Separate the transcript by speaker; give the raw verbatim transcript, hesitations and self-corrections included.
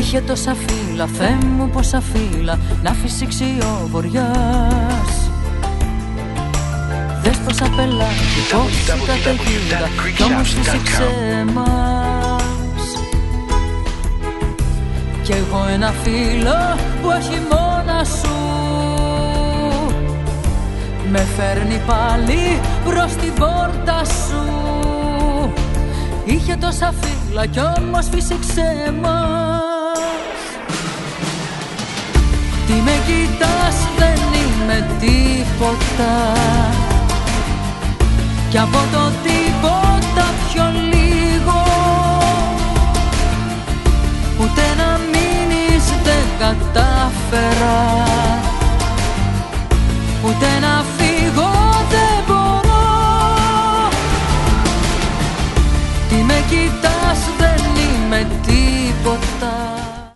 Speaker 1: Είχε τόσα φύλλα, Θεέ μου πόσα φύλλα, να φυσήξει ο βοριάς. Δες πόσα πελάκι, πόση καταιγίδα, κι όμως φύσηξε μας. Κι εγώ ένα φίλο που έχει μόνα σου, με φέρνει πάλι προς την πόρτα σου. Είχε τόσα φύλλα κι όμως φύσηξε μας. Τι με κοιτάς, δεν είμαι τίποτα, κι από το τίποτα πιο λίγο. Ούτε να μείνεις δεν κατάφερα, ούτε να φύγω δεν μπορώ. Τι με κοιτάς, δεν είμαι τίποτα,